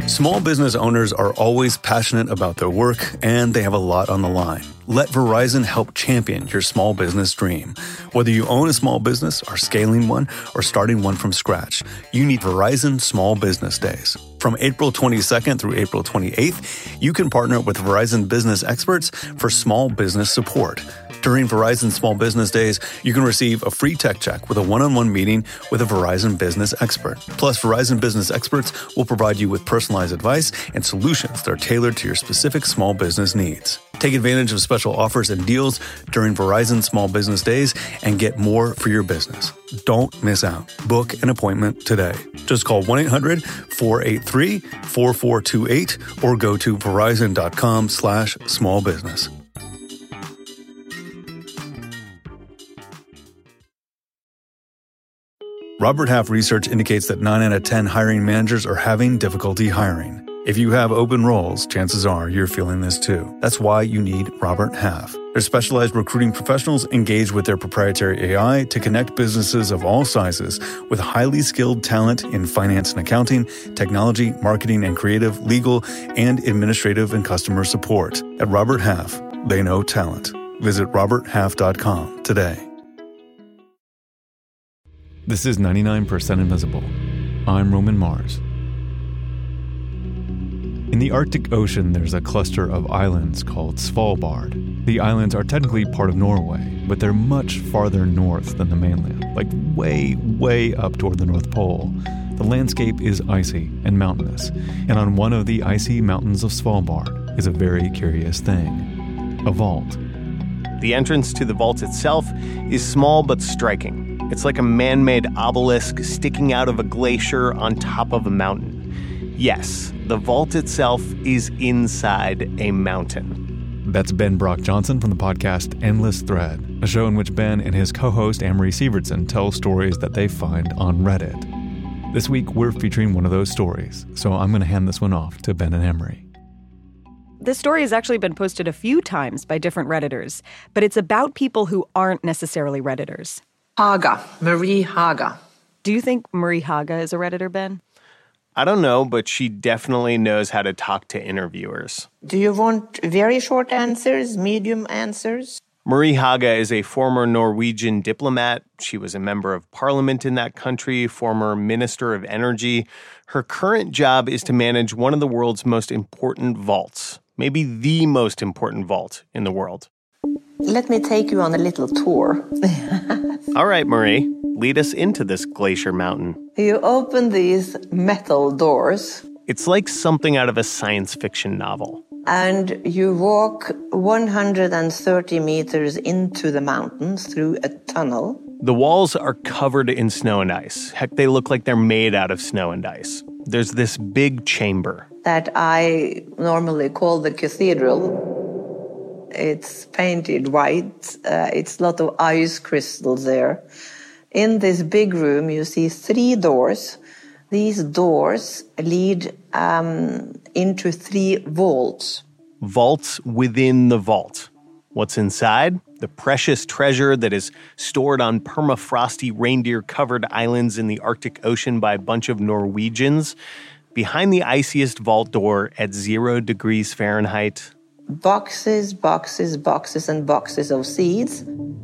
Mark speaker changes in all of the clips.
Speaker 1: Small business owners are always passionate about their work, and they have a lot on the line. Let Verizon help champion your small business dream. Whether you own a small business, are scaling one, or starting one from scratch, you need Verizon Small Business Days. From April 22nd through April 28th, you can partner with Verizon business experts for small business support. During Verizon Small Business Days, you can receive a free tech check with a one-on-one meeting with a Verizon business expert. Plus, Verizon business experts will provide you with personalized advice and solutions that are tailored to your specific small business needs. Take advantage of special offers and deals during Verizon Small Business Days and get more for your business. Don't miss out. Book an appointment today. Just call 1-800-483-4428 or go to verizon.com/smallbusiness. Robert Half research indicates that 9 out of 10 hiring managers are having difficulty hiring. If you have open roles, chances are you're feeling this too. That's why you need Robert Half. Their specialized recruiting professionals engage with their proprietary AI to connect businesses of all sizes with highly skilled talent in finance and accounting, technology, marketing and creative, legal, and administrative and customer support. At Robert Half, they know talent. Visit roberthalf.com today. This is 99% Invisible. I'm Roman Mars. In the Arctic Ocean, there's a cluster of islands called Svalbard. The islands are technically part of Norway, but they're much farther north than the mainland, like way, way up toward the North Pole. The landscape is icy and mountainous, and on one of the icy mountains of Svalbard is a very curious thing: a vault.
Speaker 2: The entrance to the vault itself is small but striking. It's like a man-made obelisk sticking out of a glacier on top of a mountain. Yes, the vault itself is inside a mountain.
Speaker 1: That's Ben Brock Johnson from the podcast Endless Thread, a show in which Ben and his co-host Amory Sievertson tell stories that they find on Reddit. This week, we're featuring one of those stories, so I'm going to hand this one off to Ben and Amory.
Speaker 3: This story has actually been posted a few times by different Redditors, but it's about people who aren't necessarily Redditors.
Speaker 4: Haga, Marie Haga.
Speaker 3: Do you think Marie Haga is a Redditor, Ben?
Speaker 2: I don't know, but she definitely knows how to talk to interviewers.
Speaker 4: Do you want very short answers, medium answers?
Speaker 2: Marie Haga is a former Norwegian diplomat. She was a member of parliament in that country, former minister of energy. Her current job is to manage one of the world's most important vaults, maybe the most important vault in the world.
Speaker 4: Let me take you on a little tour.
Speaker 2: All right, Marie, lead us into this glacier mountain.
Speaker 4: You open these metal doors.
Speaker 2: It's like something out of a science fiction novel.
Speaker 4: And you walk 130 meters into the mountains through a tunnel.
Speaker 2: The walls are covered in snow and ice. Heck, they look like they're made out of snow and ice. There's this big chamber
Speaker 4: that I normally call the cathedral. It's painted white. It's a lot of ice crystals there. In this big room, you see 3 doors. These doors lead into 3 vaults.
Speaker 2: Vaults within the vault. What's inside? The precious treasure that is stored on permafrosty reindeer-covered islands in the Arctic Ocean by a bunch of Norwegians. Behind the iciest vault door at 0 degrees Fahrenheit...
Speaker 4: boxes, boxes, boxes, and boxes of seeds.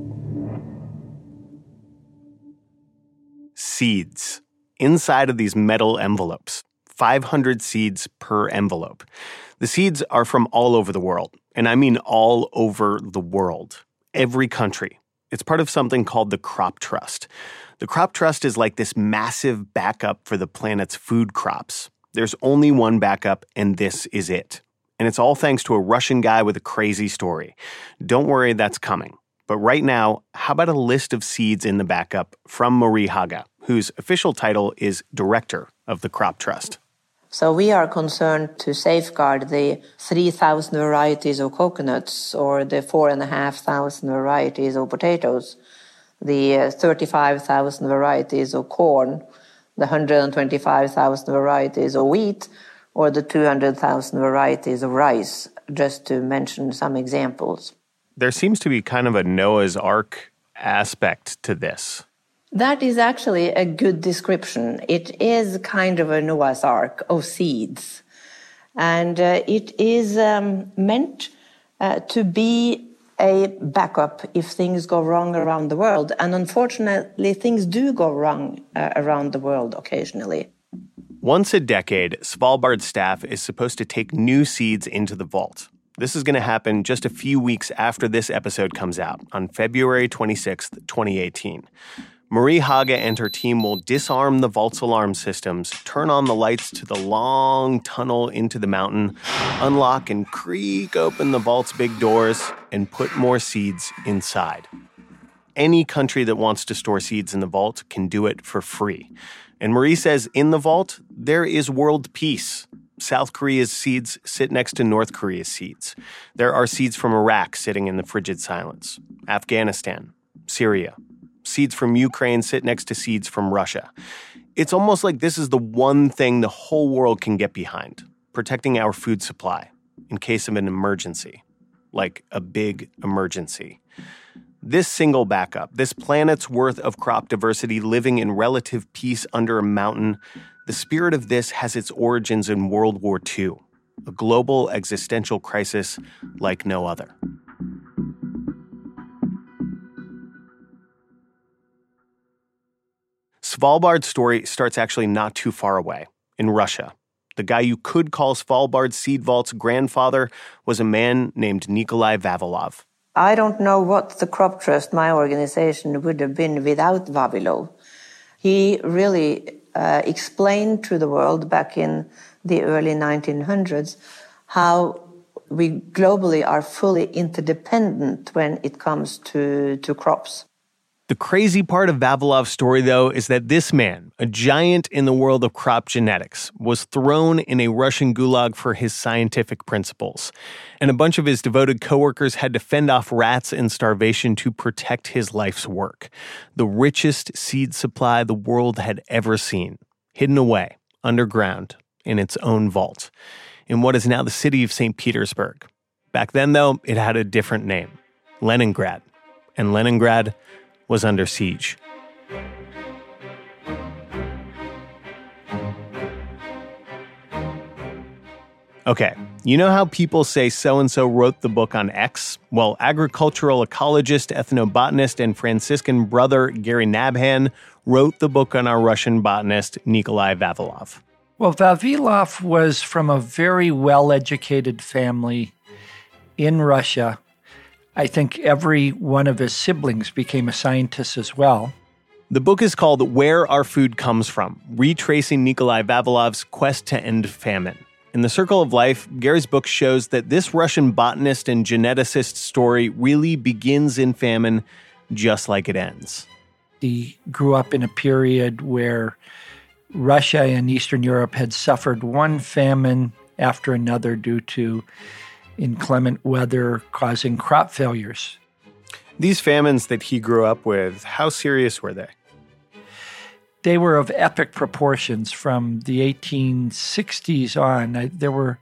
Speaker 2: Seeds. Inside of these metal envelopes. 500 seeds per envelope. The seeds are from all over the world. And I mean all over the world. Every country. It's part of something called the Crop Trust. The Crop Trust is like this massive backup for the planet's food crops. There's only one backup, and this is it. And it's all thanks to a Russian guy with a crazy story. Don't worry, that's coming. But right now, how about a list of seeds in the backup from Marie Haga, whose official title is Director of the Crop Trust.
Speaker 4: So we are concerned to safeguard the 3,000 varieties of coconuts or the 4,500 varieties of potatoes, the 35,000 varieties of corn, the 125,000 varieties of wheat, or the 200,000 varieties of rice, just to mention some examples.
Speaker 2: There seems to be kind of a Noah's Ark aspect to this.
Speaker 4: That is actually a good description. It is kind of a Noah's Ark of seeds. And it is meant to be a backup if things go wrong around the world. And unfortunately, things do go wrong around the world occasionally.
Speaker 2: Once a decade, Svalbard's staff is supposed to take new seeds into the vault. This is going to happen just a few weeks after this episode comes out, on February 26th, 2018. Marie Hage and her team will disarm the vault's alarm systems, turn on the lights to the long tunnel into the mountain, unlock and creak open the vault's big doors, and put more seeds inside. Any country that wants to store seeds in the vault can do it for free. And Marie says in the vault, there is world peace. South Korea's seeds sit next to North Korea's seeds. There are seeds from Iraq sitting in the frigid silence. Afghanistan, Syria. Seeds from Ukraine sit next to seeds from Russia. It's almost like this is the one thing the whole world can get behind, protecting our food supply in case of an emergency, like a big emergency. This single backup, this planet's worth of crop diversity living in relative peace under a mountain, the spirit of this has its origins in World War II, a global existential crisis like no other. Svalbard's story starts actually not too far away, in Russia. The guy you could call Svalbard Seed Vault's grandfather was a man named Nikolai Vavilov.
Speaker 4: I don't know what the Crop Trust, my organization, would have been without Vavilov. He really explained to the world back in the early 1900s how we globally are fully interdependent when it comes to crops.
Speaker 2: The crazy part of Vavilov's story, though, is that this man, a giant in the world of crop genetics, was thrown in a Russian gulag for his scientific principles. And a bunch of his devoted coworkers had to fend off rats and starvation to protect his life's work. The richest seed supply the world had ever seen, hidden away, underground, in its own vault, in what is now the city of St. Petersburg. Back then, though, it had a different name, Leningrad. And Leningrad was under siege. Okay, you know how people say so-and-so wrote the book on X? Well, agricultural ecologist, ethnobotanist, and Franciscan brother Gary Nabhan wrote the book on our Russian botanist Nikolai Vavilov.
Speaker 5: Well, Vavilov was from a very well-educated family in Russia. I think every one of his siblings became a scientist as well.
Speaker 2: The book is called Where Our Food Comes From, retracing Nikolai Vavilov's quest to end famine. In The Circle of Life, Gary's book shows that this Russian botanist and geneticist story really begins in famine just like it ends.
Speaker 5: He grew up in a period where Russia and Eastern Europe had suffered one famine after another due to inclement weather causing crop failures.
Speaker 2: These famines that he grew up with, how serious were they?
Speaker 5: They were of epic proportions. From the 1860s on, there were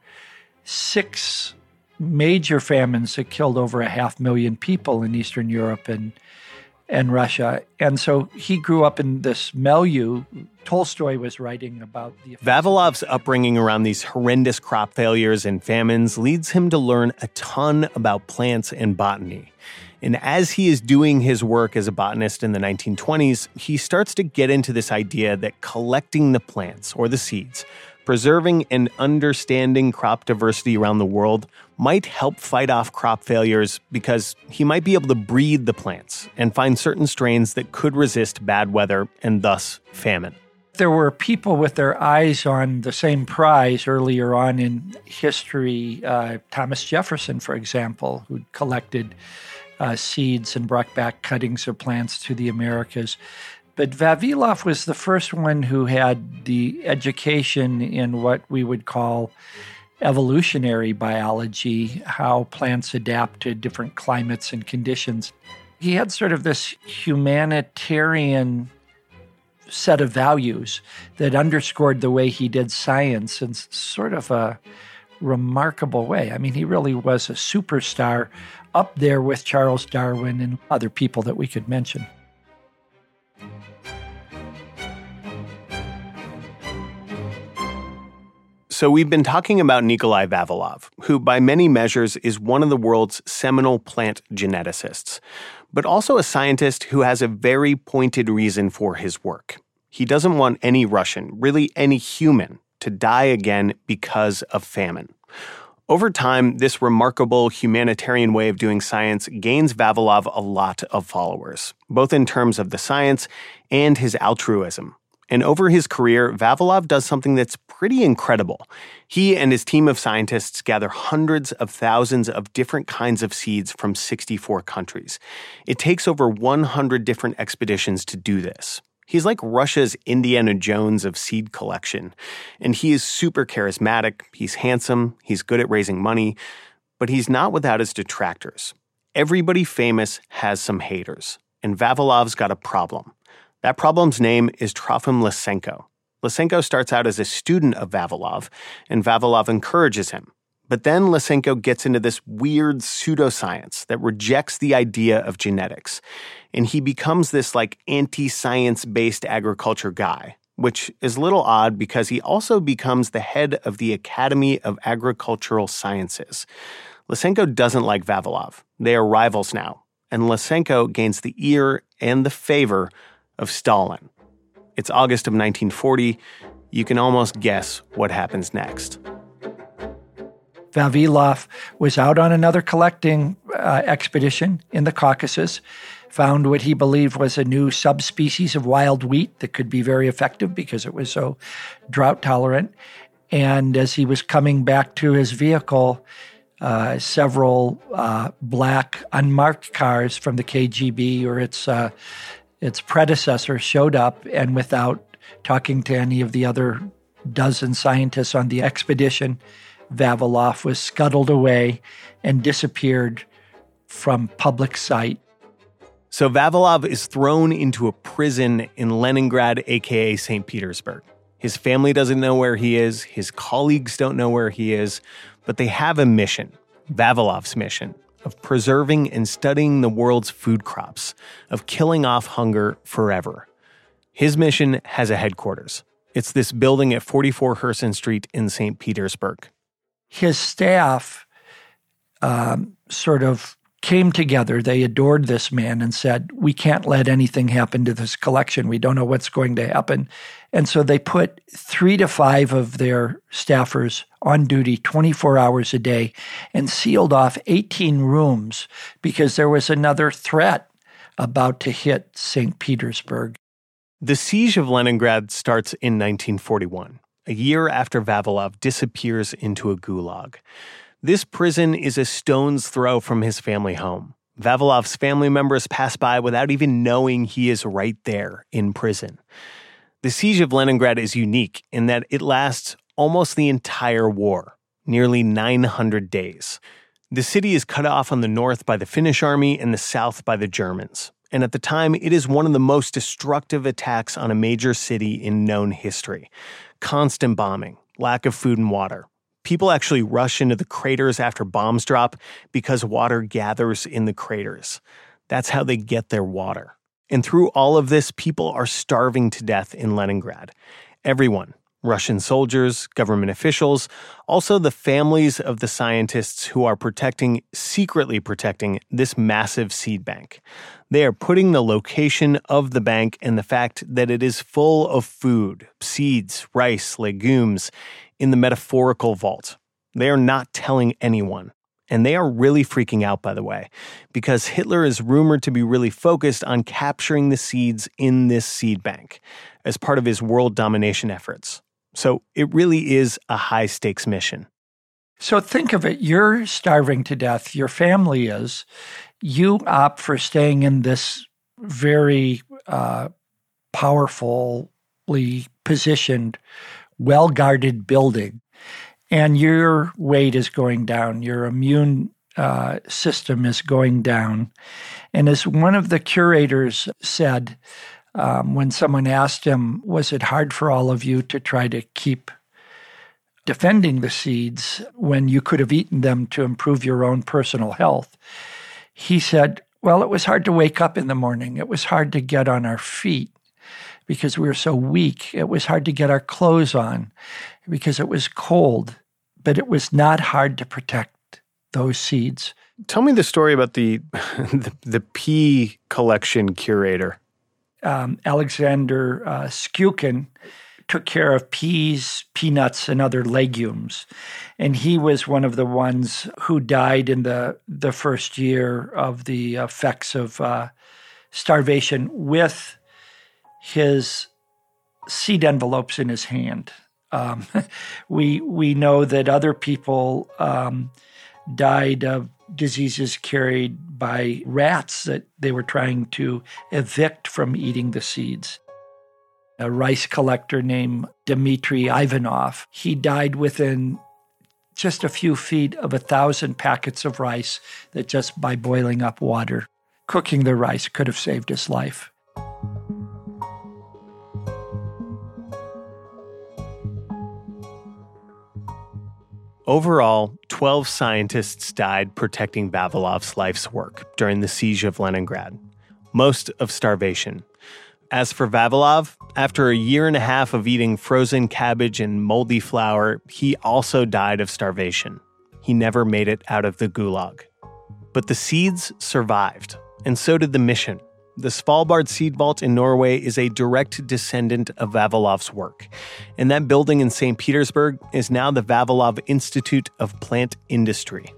Speaker 5: 6 major famines that killed over 500,000 people in Eastern Europe and Russia. And so he grew up in this milieu. Tolstoy was writing about the...
Speaker 2: Vavilov's upbringing around these horrendous crop failures and famines leads him to learn a ton about plants and botany. And as he is doing his work as a botanist in the 1920s, he starts to get into this idea that collecting the plants, or the seeds, preserving and understanding crop diversity around the world might help fight off crop failures because he might be able to breed the plants and find certain strains that could resist bad weather and thus famine.
Speaker 5: There were people with their eyes on the same prize earlier on in history. Thomas Jefferson, for example, who collected seeds and brought back cuttings of plants to the Americas. But Vavilov was the first one who had the education in what we would call evolutionary biology, how plants adapt to different climates and conditions. He had sort of this humanitarian set of values that underscored the way he did science in sort of a remarkable way. I mean, he really was a superstar up there with Charles Darwin and other people that we could mention.
Speaker 2: So we've been talking about Nikolai Vavilov, who by many measures is one of the world's seminal plant geneticists, but also a scientist who has a very pointed reason for his work. He doesn't want any Russian, really any human, to die again because of famine. Over time, this remarkable humanitarian way of doing science gains Vavilov a lot of followers, both in terms of the science and his altruism. And over his career, Vavilov does something that's pretty incredible. He and his team of scientists gather hundreds of thousands of different kinds of seeds from 64 countries. It takes over 100 different expeditions to do this. He's like Russia's Indiana Jones of seed collection. And he is super charismatic, he's handsome, he's good at raising money, but he's not without his detractors. Everybody famous has some haters, and Vavilov's got a problem. That problem's name is Trofim Lysenko. Lysenko starts out as a student of Vavilov, and Vavilov encourages him. But then Lysenko gets into this weird pseudoscience that rejects the idea of genetics, and he becomes this anti-science-based agriculture guy, which is a little odd because he also becomes the head of the Academy of Agricultural Sciences. Lysenko doesn't like Vavilov. They are rivals now, and Lysenko gains the ear and the favor of Stalin. It's August of 1940. You can almost guess what happens next.
Speaker 5: Vavilov was out on another collecting expedition in the Caucasus, found what he believed was a new subspecies of wild wheat that could be very effective because it was so drought tolerant. And as he was coming back to his vehicle, several black unmarked cars from the KGB or its predecessor showed up, and without talking to any of the other dozen scientists on the expedition, Vavilov was scuttled away and disappeared from public sight.
Speaker 2: So Vavilov is thrown into a prison in Leningrad, aka St. Petersburg. His family doesn't know where he is, his colleagues don't know where he is, but they have a mission, Vavilov's mission, of preserving and studying the world's food crops, of killing off hunger forever. His mission has a headquarters. It's this building at 44 Herson Street in St. Petersburg.
Speaker 5: His staff sort of came together. They adored this man and said, we can't let anything happen to this collection. We don't know what's going to happen. And so they put 3 to 5 of their staffers on duty 24 hours a day and sealed off 18 rooms because there was another threat about to hit St. Petersburg.
Speaker 2: The siege of Leningrad starts in 1941, a year after Vavilov disappears into a gulag. This prison is a stone's throw from his family home. Vavilov's family members pass by without even knowing he is right there in prison. The siege of Leningrad is unique in that it lasts almost the entire war, nearly 900 days. The city is cut off on the north by the Finnish army and the south by the Germans. And at the time, it is one of the most destructive attacks on a major city in known history. Constant bombing, lack of food and water. People actually rush into the craters after bombs drop because water gathers in the craters. That's how they get their water. And through all of this, people are starving to death in Leningrad. Everyone, Russian soldiers, government officials, also the families of the scientists who are secretly protecting this massive seed bank. They are putting the location of the bank and the fact that it is full of food, seeds, rice, legumes, in the metaphorical vault. They are not telling anyone. And they are really freaking out, by the way, because Hitler is rumored to be really focused on capturing the seeds in this seed bank as part of his world domination efforts. So it really is a high-stakes mission.
Speaker 5: So think of it. You're starving to death. Your family is. You opt for staying in this very powerfully positioned, well-guarded building, and your weight is going down. Your immune system is going down. And as one of the curators said, when someone asked him, was it hard for all of you to try to keep defending the seeds when you could have eaten them to improve your own personal health? He said, well, it was hard to wake up in the morning. It was hard to get on our feet because we were so weak. It was hard to get our clothes on because it was cold, but it was not hard to protect those seeds.
Speaker 2: Tell me the story about the pea collection curator.
Speaker 5: Alexander Skukin took care of peas, peanuts, and other legumes. And he was one of the ones who died in the first year of the effects of starvation with his seed envelopes in his hand. We know that other people died of diseases carried by rats that they were trying to evict from eating the seeds. A rice collector named Dmitry Ivanov, he died within just a few feet of 1,000 packets of rice that just by boiling up water, cooking the rice could have saved his life.
Speaker 2: Overall, 12 scientists died protecting Vavilov's life's work during the siege of Leningrad, most of starvation. As for Vavilov, after a year and a half of eating frozen cabbage and moldy flour, he also died of starvation. He never made it out of the gulag. But the seeds survived, and so did the mission. The Svalbard Seed Vault in Norway is a direct descendant of Vavilov's work, and that building in St. Petersburg is now the Vavilov Institute of Plant Industry.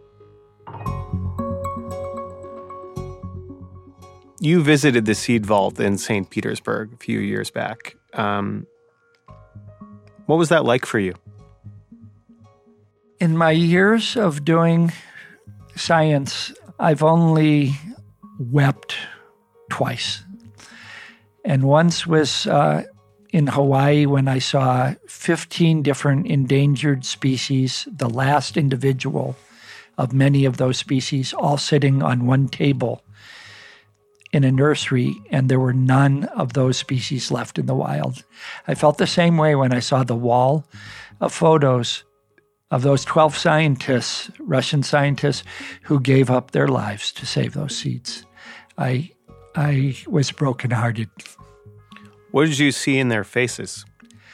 Speaker 2: You visited the Seed Vault in St. Petersburg a few years back. What was that like for you?
Speaker 5: In my years of doing science, I've only wept twice. And once was in Hawaii when I saw 15 different endangered species, the last individual of many of those species, all sitting on one table in a nursery, and there were none of those species left in the wild. I felt the same way when I saw the wall of photos of those 12 scientists, Russian scientists, who gave up their lives to save those seeds. I was brokenhearted.
Speaker 2: What did you see in their faces?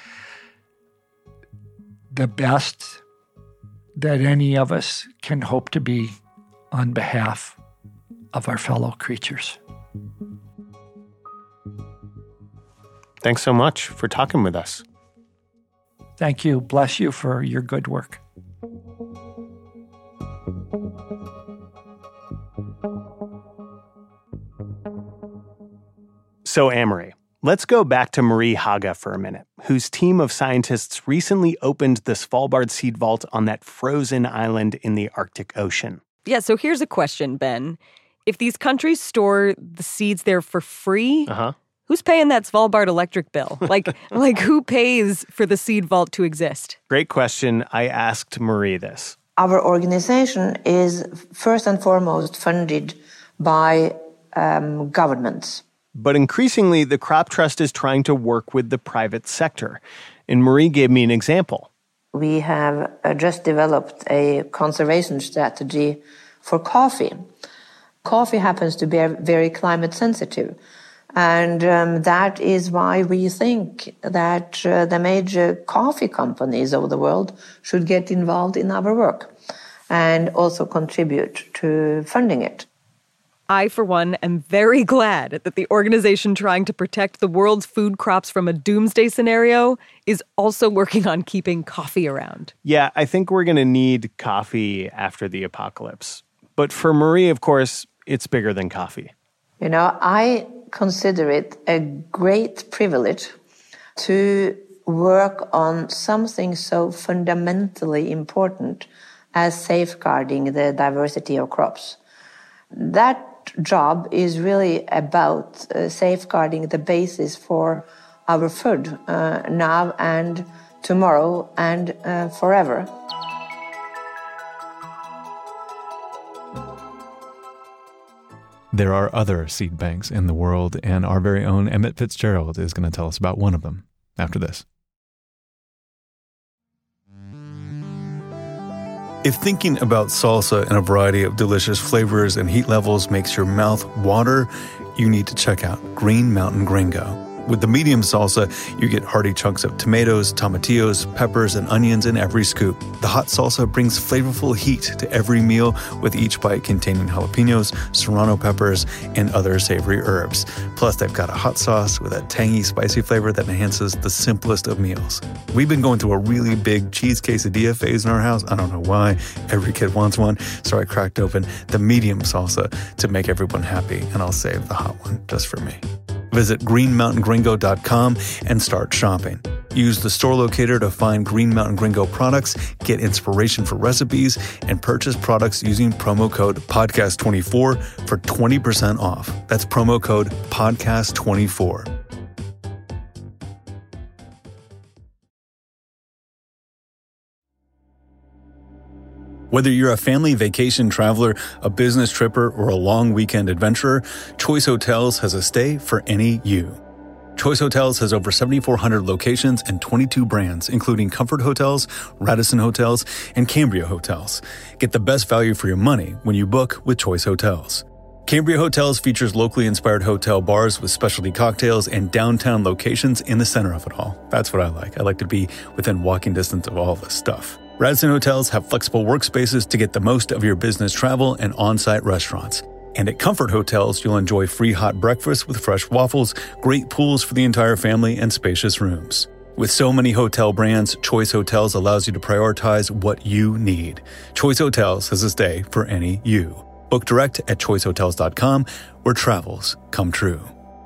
Speaker 5: The best that any of us can hope to be on behalf of our fellow creatures.
Speaker 2: Thanks so much for talking with us.
Speaker 5: Thank you. Bless you for your good work.
Speaker 2: So, Amory, let's go back to Marie Haga for a minute, whose team of scientists recently opened the Svalbard Seed Vault on that frozen island in the Arctic Ocean.
Speaker 3: Yeah, so here's a question, Ben. If these countries store the seeds there for free, who's paying that Svalbard electric bill? Like who pays for the Seed Vault to exist?
Speaker 2: Great question. I asked Marie this.
Speaker 4: Our organization is first and foremost funded by governments.
Speaker 2: But increasingly, the Crop Trust is trying to work with the private sector. And Marie gave me an example.
Speaker 4: We have just developed a conservation strategy for coffee. Coffee happens to be very climate sensitive. And that is why we think that the major coffee companies of the world should get involved in our work and also contribute to funding it.
Speaker 3: I, for one, am very glad that the organization trying to protect the world's food crops from a doomsday scenario is also working on keeping coffee around.
Speaker 2: Yeah, I think we're going to need coffee after the apocalypse. But for Marie, of course, it's bigger than coffee.
Speaker 4: You know, I consider it a great privilege to work on something so fundamentally important as safeguarding the diversity of crops. That job is really about safeguarding the basis for our food now and tomorrow and forever.
Speaker 1: There are other seed banks in the world, and our very own Emmett Fitzgerald is going to tell us about one of them after this. If thinking about salsa in a variety of delicious flavors and heat levels makes your mouth water, you need to check out Green Mountain Gringo. With the medium salsa, you get hearty chunks of tomatoes, tomatillos, peppers, and onions in every scoop. The hot salsa brings flavorful heat to every meal, with each bite containing jalapenos, serrano peppers, and other savory herbs. Plus, they've got a hot sauce with a tangy, spicy flavor that enhances the simplest of meals. We've been going through a really big cheese quesadilla phase in our house. I don't know why. Every kid wants one. So I cracked open the medium salsa to make everyone happy, and I'll save the hot one just for me. Visit greenmountaingringo.com and start shopping. Use the store locator to find Green Mountain Gringo products, get inspiration for recipes, and purchase products using promo code PODCAST24 for 20% off. That's promo code PODCAST24. Whether you're a family vacation traveler, a business tripper, or a long weekend adventurer, Choice Hotels has a stay for any you. Choice Hotels has over 7,400 locations and 22 brands, including Comfort Hotels, Radisson Hotels, and Cambria Hotels. Get the best value for your money when you book with Choice Hotels. Cambria Hotels features locally inspired hotel bars with specialty cocktails and downtown locations in the center of it all. That's what I like. I like to be within walking distance of all this stuff. Radisson Hotels have flexible workspaces to get the most of your business travel and on-site restaurants. And at Comfort Hotels, you'll enjoy free hot breakfast with fresh waffles, great pools for the entire family, and spacious rooms. With so many hotel brands, Choice Hotels allows you to prioritize what you need. Choice Hotels has a stay for any you. Book direct at choicehotels.com, where travels come true.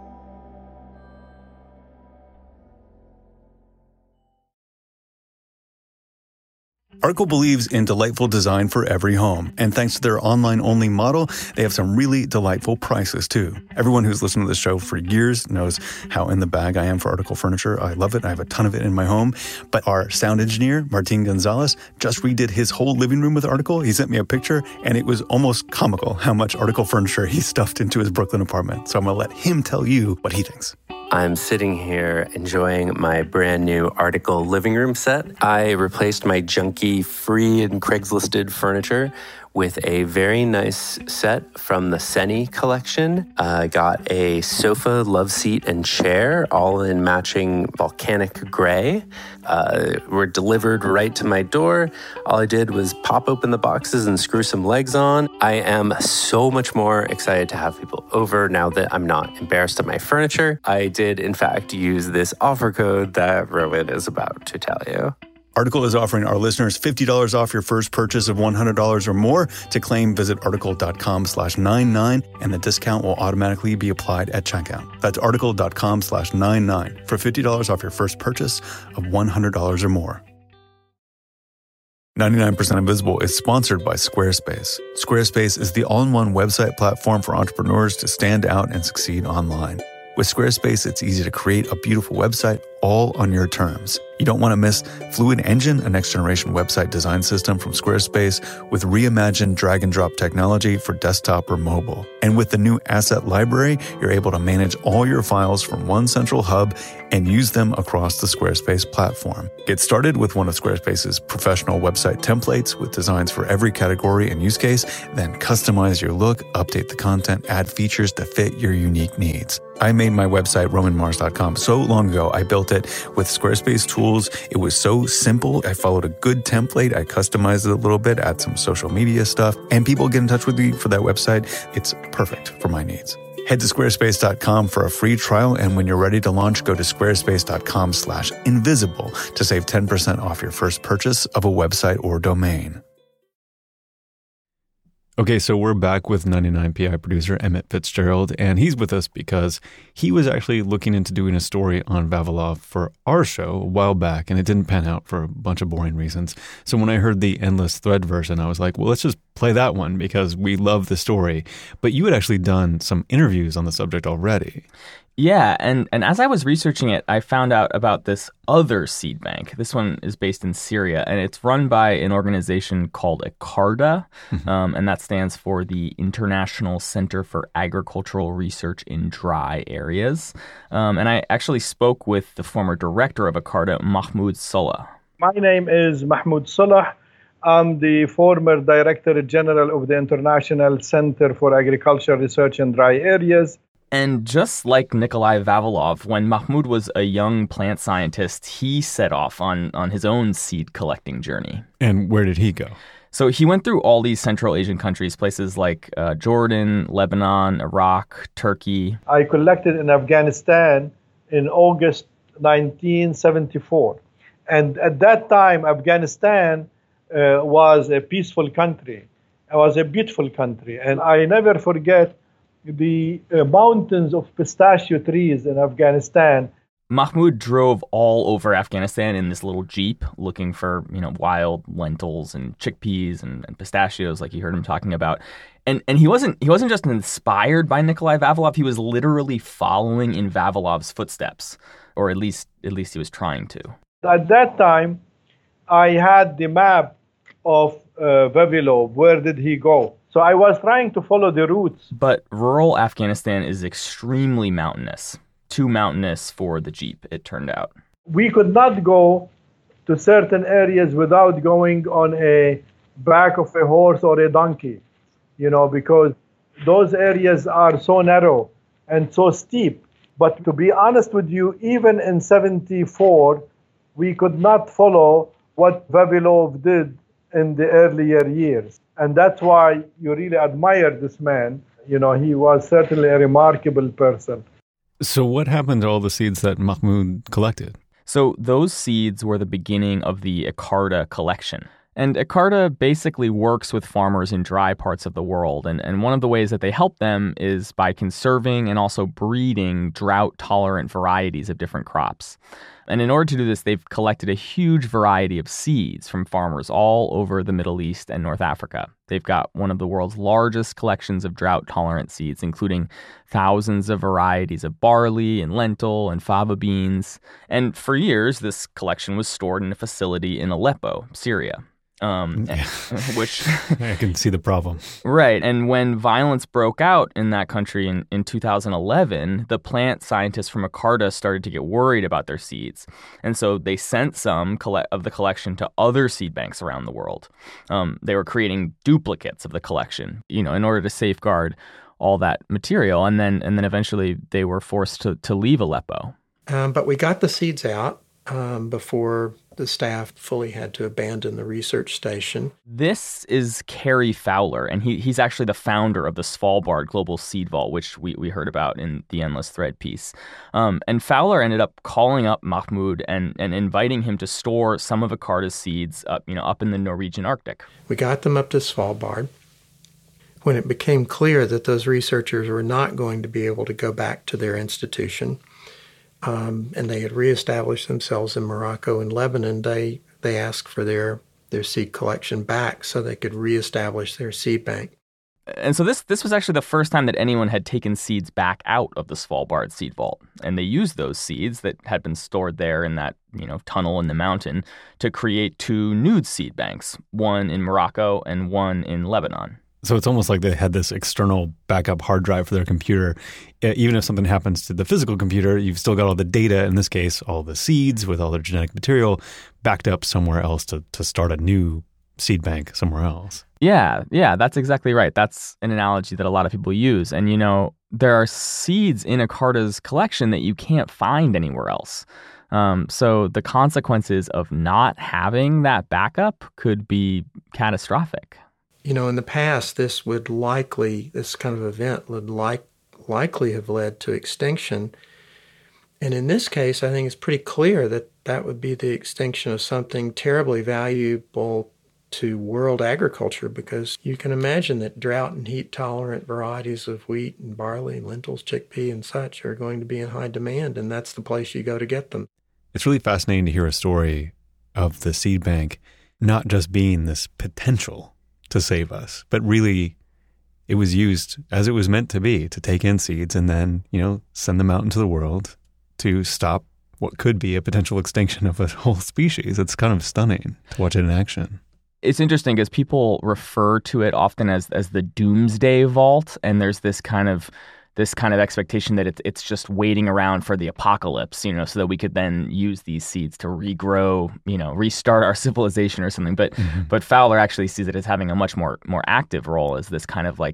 Speaker 1: Article believes in delightful design for every home, and thanks to their online-only model, they have some really delightful prices, too. Everyone who's listened to this show for years knows how in the bag I am for Article furniture. I love it. I have a ton of it in my home. But our sound engineer, Martin Gonzalez, just redid his whole living room with Article. He sent me a picture, and it was almost comical how much Article furniture he stuffed into his Brooklyn apartment. So I'm going to let him tell you what he thinks.
Speaker 6: I'm sitting here enjoying my brand new Article living room set. I replaced my junky free and Craigslisted furniture with a very nice set from the Seni collection. I got a sofa, love seat, and chair, all in matching volcanic gray. Were delivered right to my door. All I did was pop open the boxes and screw some legs on. I am so much more excited to have people over now that I'm not embarrassed of my furniture. I did, in fact, use this offer code that Rowan is about to tell you.
Speaker 1: Article is offering our listeners $50 off your first purchase of $100 or more. To claim, visit article.com/99, and the discount will automatically be applied at checkout. That's article.com/99 for $50 off your first purchase of $100 or more. 99% Invisible is sponsored by Squarespace. Squarespace is the all-in-one website platform for entrepreneurs to stand out and succeed online. With Squarespace, it's easy to create a beautiful website all on your terms. You don't want to miss Fluid Engine, a next-generation website design system from Squarespace with reimagined drag-and-drop technology for desktop or mobile. And with the new Asset Library, you're able to manage all your files from one central hub and use them across the Squarespace platform. Get started with one of Squarespace's professional website templates with designs for every category and use case, then customize your look, update the content, add features to fit your unique needs. I made my website, romanmars.com, so long ago. I built it with Squarespace tools. It was so simple. I followed a good template. I customized it a little bit, add some social media stuff, and people get in touch with me for that website. It's perfect for my needs. Head to squarespace.com for a free trial, and when you're ready to launch, go to squarespace.com/invisible to save 10% off your first purchase of a website or domain. Okay, so we're back with 99PI producer Emmett Fitzgerald, and he's with us because he was actually looking into doing a story on Vavilov for our show a while back, and it didn't pan out for a bunch of boring reasons. So when I heard the Endless Thread version, I was like, well, let's just play that one because we love the story. But you had actually done some interviews on the subject already.
Speaker 7: Yeah, and as I was researching it, I found out about this other seed bank. This one is based in Syria, and it's run by an organization called ICARDA, and that stands for the International Center for Agricultural Research in Dry Areas. And I actually spoke with the former director of ICARDA, Mahmoud Salah.
Speaker 8: My name is Mahmoud Salah. I'm the former Director General of the International Center for Agricultural Research in Dry Areas.
Speaker 7: And just like Nikolai Vavilov, when Mahmoud was a young plant scientist, he set off on his own seed collecting journey.
Speaker 1: And where did he go?
Speaker 7: So he went through all these Central Asian countries, places like Jordan, Lebanon, Iraq, Turkey.
Speaker 8: I collected in Afghanistan in August 1974. And at that time, Afghanistan was a peaceful country. It was a beautiful country. And I never forget the mountains of pistachio trees in Afghanistan.
Speaker 7: Mahmoud drove all over Afghanistan in this little Jeep looking for, wild lentils and chickpeas and pistachios like you heard him talking about. And he wasn't just inspired by Nikolai Vavilov, he was literally following in Vavilov's footsteps, or at least he was trying to.
Speaker 8: At that time, I had the map of Vavilov. Where did he go? So I was trying to follow the routes.
Speaker 7: But rural Afghanistan is extremely mountainous. Too mountainous for the Jeep, it turned out.
Speaker 8: We could not go to certain areas without going on a back of a horse or a donkey, because those areas are so narrow and so steep. But to be honest with you, even in 74, we could not follow what Vavilov did in the earlier years. And that's why you really admire this man. He was certainly a remarkable person.
Speaker 1: So what happened to all the seeds that Mahmoud collected?
Speaker 7: So those seeds were the beginning of the Ekarta collection. And Ekarta basically works with farmers in dry parts of the world. And one of the ways that they help them is by conserving and also breeding drought-tolerant varieties of different crops. And in order to do this, they've collected a huge variety of seeds from farmers all over the Middle East and North Africa. They've got one of the world's largest collections of drought-tolerant seeds, including thousands of varieties of barley and lentil and fava beans. And for years, this collection was stored in a facility in Aleppo, Syria. Which
Speaker 1: I can see the problem.
Speaker 7: Right. And when violence broke out in that country in 2011, the plant scientists from Ekarta started to get worried about their seeds. And so they sent some of the collection to other seed banks around the world. They were creating duplicates of the collection, in order to safeguard all that material. And then eventually they were forced to leave Aleppo.
Speaker 9: But we got the seeds out before the staff fully had to abandon the research station.
Speaker 7: This is Kerry Fowler, and he's actually the founder of the Svalbard Global Seed Vault, which we heard about in the Endless Thread piece. And Fowler ended up calling up Mahmoud and inviting him to store some of Ekarta's seeds up in the Norwegian Arctic.
Speaker 9: We got them up to Svalbard. When it became clear that those researchers were not going to be able to go back to their institution, and they had reestablished themselves in Morocco and Lebanon, they asked for their seed collection back so they could reestablish their seed bank.
Speaker 7: And so this was actually the first time that anyone had taken seeds back out of the Svalbard Seed Vault. And they used those seeds that had been stored there in that, tunnel in the mountain to create two new seed banks, one in Morocco and one in Lebanon.
Speaker 1: So it's almost like they had this external backup hard drive for their computer. Even if something happens to the physical computer, you've still got all the data, in this case, all the seeds with all their genetic material backed up somewhere else to start a new seed bank somewhere else.
Speaker 7: Yeah, that's exactly right. That's an analogy that a lot of people use. And, there are seeds in Ekarta's collection that you can't find anywhere else. So the consequences of not having that backup could be catastrophic.
Speaker 9: In the past, this kind of event would likely have led to extinction. And in this case, I think it's pretty clear that would be the extinction of something terribly valuable to world agriculture, because you can imagine that drought and heat-tolerant varieties of wheat and barley, lentils, chickpea, and such are going to be in high demand, and that's the place you go to get them.
Speaker 1: It's really fascinating to hear a story of the seed bank not just being this potential to save us, but really it was used as it was meant to be, to take in seeds and then, send them out into the world to stop what could be a potential extinction of a whole species. It's kind of stunning to watch it in action.
Speaker 7: It's interesting because people refer to it often as the doomsday vault, and there's this kind of expectation that it's just waiting around for the apocalypse, so that we could then use these seeds to regrow, restart our civilization or something. But Fowler actually sees it as having a much more active role as this kind of like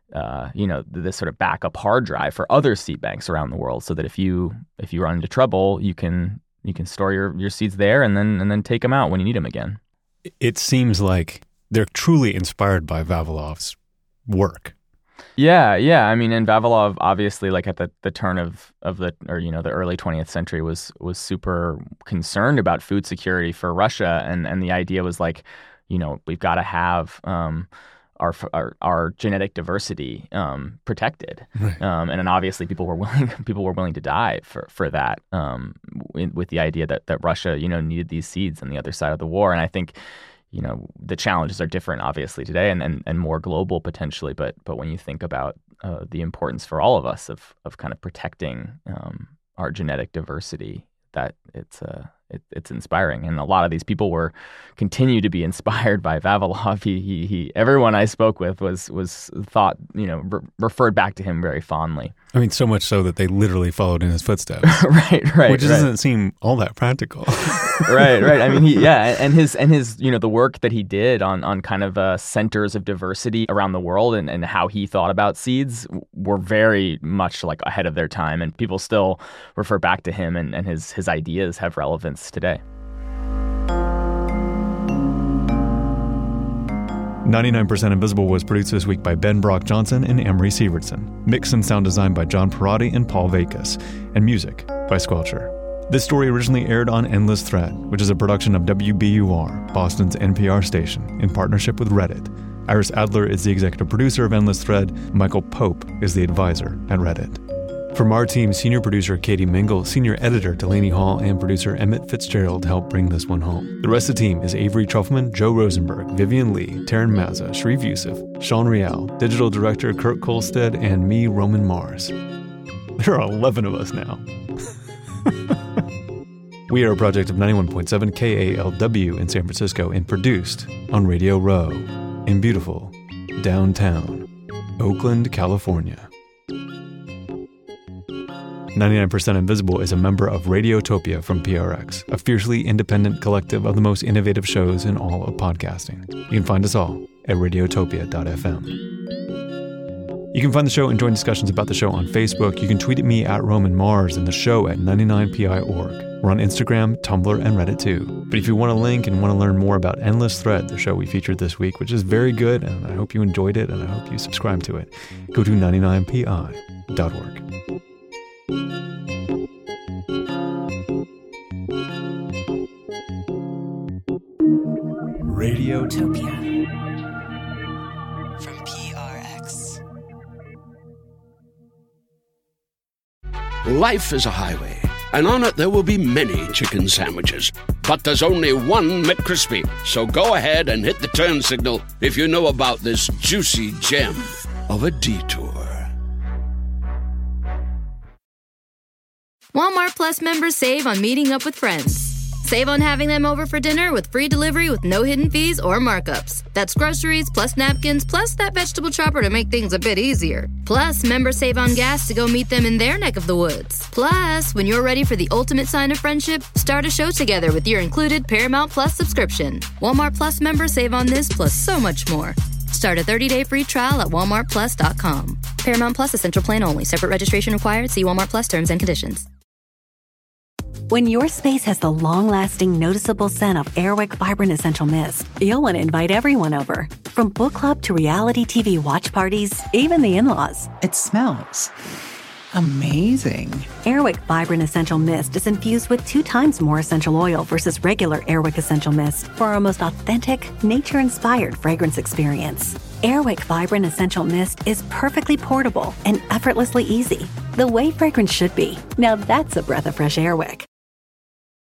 Speaker 7: this sort of backup hard drive for other seed banks around the world, so that if you run into trouble, you can store your seeds there and then take them out when you need them again.
Speaker 1: It seems like they're truly inspired by Vavilov's work.
Speaker 7: Yeah. I mean, and Vavilov obviously, like at the turn of the early 20th century, was super concerned about food security for Russia, and the idea was like, we've got to have our genetic diversity protected, right. And then obviously people were willing to die for that, with the idea that Russia needed these seeds on the other side of the war. And I think the challenges are different obviously today and more global potentially, but when you think about the importance for all of us of kind of protecting our genetic diversity, that it's inspiring. And a lot of these people continue to be inspired by Vavilov. He everyone I spoke with was thought, referred back to him very fondly.
Speaker 1: I mean, so much so that they literally followed in his footsteps.
Speaker 7: Right.
Speaker 1: Which doesn't seem all that practical.
Speaker 7: Right. I mean, and his the work that he did on kind of centers of diversity around the world and how he thought about seeds were very much like ahead of their time, and people still refer back to him, and his ideas have relevance today.
Speaker 1: 99% Invisible was produced this week by Ben Brock Johnson and Amory Sievertson. Mix and sound design by John Perotti and Paul Vakas. And music by Squelcher. This story originally aired on Endless Thread, which is a production of WBUR, Boston's NPR station, in partnership with Reddit. Iris Adler is the executive producer of Endless Thread. Michael Pope is the advisor at Reddit. From our team, senior producer Katie Mingle, senior editor Delaney Hall, and producer Emmett Fitzgerald helped bring this one home. The rest of the team is Avery Trufelman, Joe Rosenberg, Vivian Lee, Taryn Mazza, Sharif Yusuf, Sean Rial, digital director Kurt Kolstead, and me, Roman Mars. There are 11 of us now. We are a project of 91.7 KALW in San Francisco and produced on Radio Row in beautiful downtown Oakland, California. 99% Invisible is a member of Radiotopia from PRX, a fiercely independent collective of the most innovative shows in all of podcasting. You can find us all at radiotopia.fm. You can find the show and join discussions about the show on Facebook. You can tweet at me at Roman Mars and the show at 99pi.org. We're on Instagram, Tumblr, and Reddit too. But if you want a link and want to learn more about Endless Thread, the show we featured this week, which is very good, and I hope you enjoyed it, and I hope you subscribe to it, go to 99pi.org. Radiotopia from PRX.
Speaker 10: Life is a highway, and on it there will be many chicken sandwiches. But there's only one McCrispy. So go ahead and hit the turn signal if you know about this juicy gem of a detour.
Speaker 11: Walmart Plus members save on meeting up with friends. Save on having them over for dinner with free delivery with no hidden fees or markups. That's groceries, plus napkins, plus that vegetable chopper to make things a bit easier. Plus, members save on gas to go meet them in their neck of the woods. Plus, when you're ready for the ultimate sign of friendship, start a show together with your included Paramount Plus subscription. Walmart Plus members save on this plus so much more. Start a 30-day free trial at walmartplus.com. Paramount Plus Essential Plan only. Separate registration required. See Walmart Plus terms and conditions.
Speaker 12: When your space has the long-lasting, noticeable scent of Airwick Vibrant Essential Mist, you'll want to invite everyone over. From book club to reality TV watch parties, even the in-laws.
Speaker 13: It smells amazing.
Speaker 12: Airwick Vibrant Essential Mist is infused with 2 times more essential oil versus regular Airwick Essential Mist for our most authentic, nature-inspired fragrance experience. Airwick Vibrant Essential Mist is perfectly portable and effortlessly easy. The way fragrance should be. Now that's a breath of fresh Airwick.